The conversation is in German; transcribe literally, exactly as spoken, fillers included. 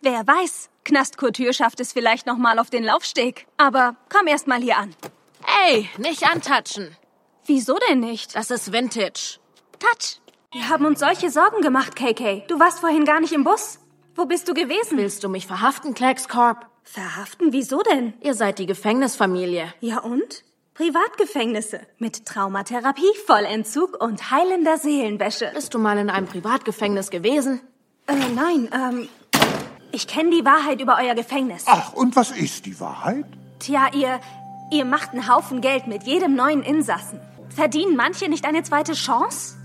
Wer weiß, Knastkultur schafft es vielleicht noch mal auf den Laufsteg. Aber komm erst mal hier an. Ey, nicht antatschen. Wieso denn nicht? Das ist Vintage. Touch. Wir haben uns solche Sorgen gemacht, K K. Du warst vorhin gar nicht im Bus. Wo bist du gewesen? Willst du mich verhaften, Kleckskorb? Verhaften? Wieso denn? Ihr seid die Gefängnisfamilie. Ja und? Privatgefängnisse. Mit Traumatherapie, Vollentzug und heilender Seelenwäsche. Bist du mal in einem Privatgefängnis gewesen? Äh, nein, ähm... Ich kenne die Wahrheit über euer Gefängnis. Ach, und was ist die Wahrheit? Tja, ihr... Ihr macht einen Haufen Geld mit jedem neuen Insassen. Verdienen manche nicht eine zweite Chance?